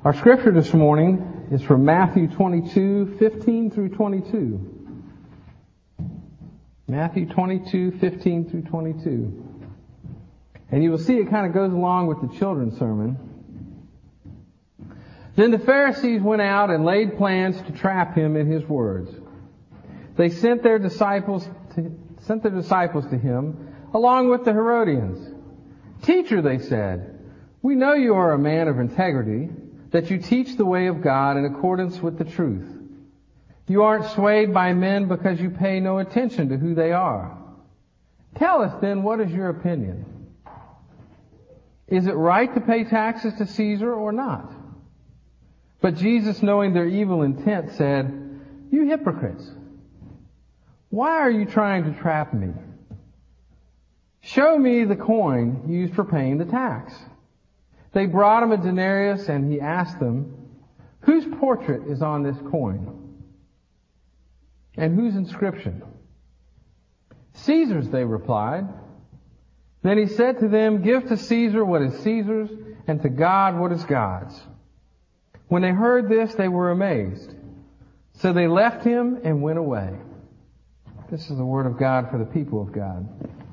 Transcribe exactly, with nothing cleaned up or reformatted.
Our scripture this morning is from Matthew twenty-two, fifteen through twenty-two. Matthew twenty-two, fifteen through twenty-two. And you will see it kind of goes along with the children's sermon. Then the Pharisees went out and laid plans to trap him in his words. They sent their disciples to, sent their disciples to him along with the Herodians. "Teacher," they said, "we know you are a man of integrity, that you teach the way of God in accordance with the truth. You aren't swayed by men because you pay no attention to who they are. Tell us then, what is your opinion? Is it right to pay taxes to Caesar or not?" But Jesus, knowing their evil intent, said, "You hypocrites! Why are you trying to trap me? Show me the coin used for paying the tax." They brought him a denarius, and he asked them, "Whose portrait is on this coin? And whose inscription?" "Caesar's," they replied. Then he said to them, "Give to Caesar what is Caesar's, and to God what is God's." When they heard this, they were amazed. So they left him and went away. This is the word of God for the people of God.